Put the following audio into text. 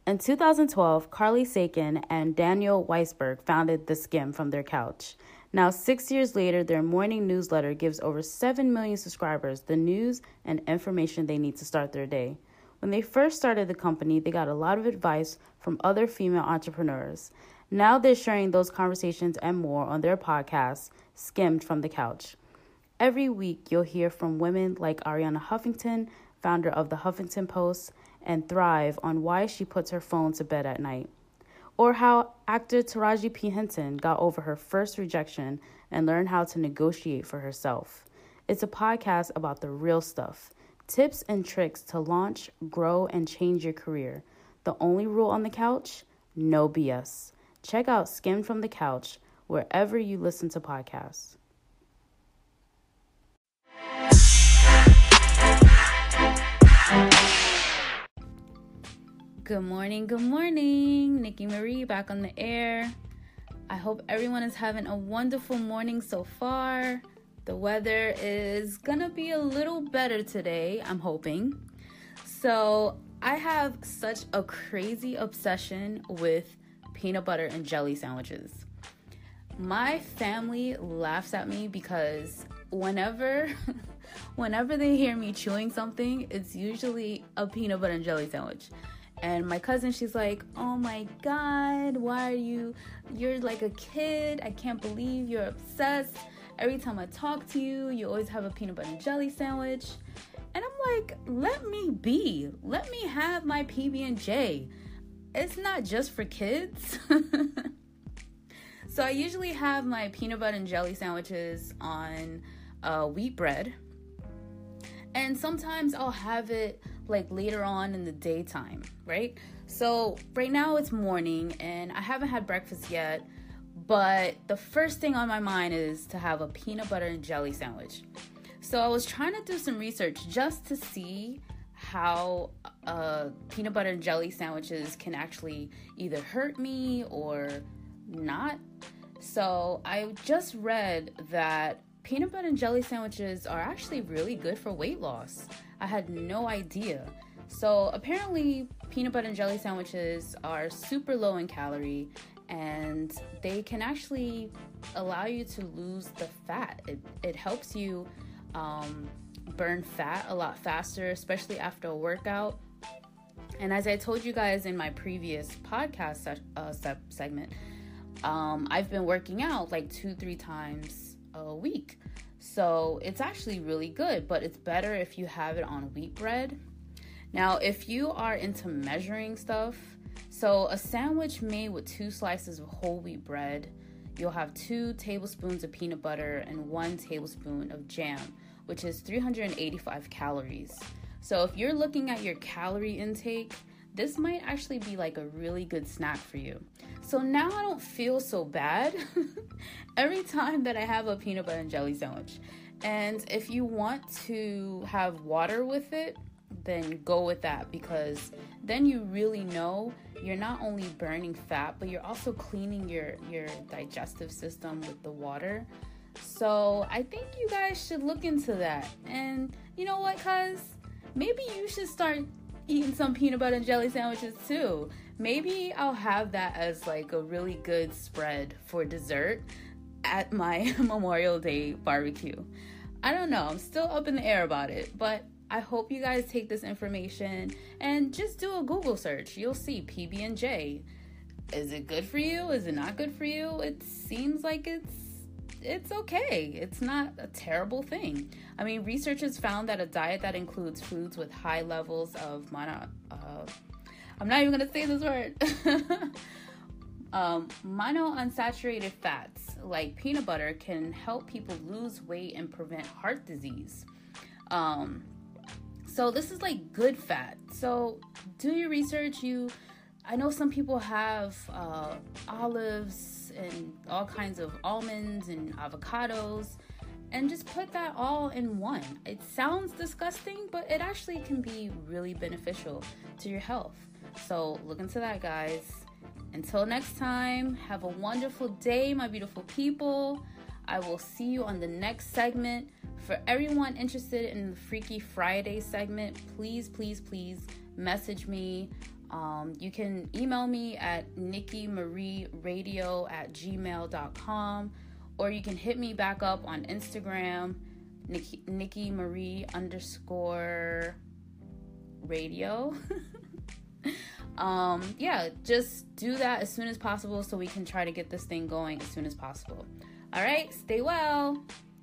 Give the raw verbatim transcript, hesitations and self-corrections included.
In two thousand twelve, Carly Sagan and Daniel Weisberg founded The Skim from their couch. Now, six years later, their morning newsletter gives over seven million subscribers the news and information they need to start their day. When they first started the company, they got a lot of advice from other female entrepreneurs. Now they're sharing those conversations and more on their podcast, Skimmed from the Couch. Every week, you'll hear from women like Arianna Huffington, founder of the Huffington Post, and Thrive on why she puts her phone to bed at night. Or how actor Taraji P. Henson got over her first rejection and learned how to negotiate for herself. It's a podcast about the real stuff, tips and tricks to launch, grow, and change your career. The only rule on the couch? No B S. Check out Skimmed from the Couch wherever you listen to podcasts. Good morning, good morning. Nikki Marie back on the air. I hope everyone is having a wonderful morning so far. The weather is gonna be a little better today, I'm hoping. So I have such a crazy obsession with peanut butter and jelly sandwiches. My family laughs at me because whenever whenever they hear me chewing something, it's usually a peanut butter and jelly sandwich. And my cousin, she's like, oh my God, why are you, you're like a kid. I can't believe you're obsessed. Every time I talk to you, you always have a peanut butter and jelly sandwich. And I'm like, let me be. Let me have my P B and J. It's not just for kids. So I usually have my peanut butter and jelly sandwiches on uh, wheat bread. And sometimes I'll have it like later on in the daytime, right? So right now it's morning and I haven't had breakfast yet, but the first thing on my mind is to have a peanut butter and jelly sandwich. So I was trying to do some research just to see how uh, peanut butter and jelly sandwiches can actually either hurt me or not. So I just read that peanut butter and jelly sandwiches are actually really good for weight loss. I had no idea. So apparently peanut butter and jelly sandwiches are super low in calorie and they can actually allow you to lose the fat. It, it helps you um, burn fat a lot faster, especially after a workout. And as I told you guys in my previous podcast se- uh, se- segment, um, I've been working out like two, three times a week. So it's actually really good, but it's better if you have it on wheat bread. Now, if you are into measuring stuff, so a sandwich made with two slices of whole wheat bread, you'll have two tablespoons of peanut butter and one tablespoon of jam, which is three hundred eighty-five calories. So if you're looking at your calorie intake, this might actually be like a really good snack for you. So now I don't feel so bad every time that I have a peanut butter and jelly sandwich. And if you want to have water with it, then go with that, because then you really know you're not only burning fat, but you're also cleaning your, your digestive system with the water. So I think you guys should look into that. And you know what, cuz? Maybe you should start eating some peanut butter and jelly sandwiches too. Maybe I'll have that as like a really good spread for dessert at my Memorial Day barbecue. I don't know. I'm still up in the air about it, but I hope you guys take this information and just do a Google search. You'll see P B and J. Is it good for you? Is it not good for you? It seems like it's it's okay. It's not a terrible thing. I mean, researchers found that a diet that includes foods with high levels of mono, uh, I'm not even going to say this word, um, monounsaturated fats like peanut butter can help people lose weight and prevent heart disease. Um, so this is like good fat. So do your research. You, I know some people have uh, olives and all kinds of almonds and avocados, and just put that all in one. It sounds disgusting, but it actually can be really beneficial to your health. So look into that, guys. Until next time, have a wonderful day, my beautiful people. I will see you on the next segment. For everyone interested in the Freaky Friday segment, please, please, please message me Um, you can email me at nikki marie radio at gmail dot com, or you can hit me back up on Instagram, Nikki, Nikki Marie underscore radio. um, yeah, just do that as soon as possible so we can try to get this thing going as soon as possible. All right, stay well.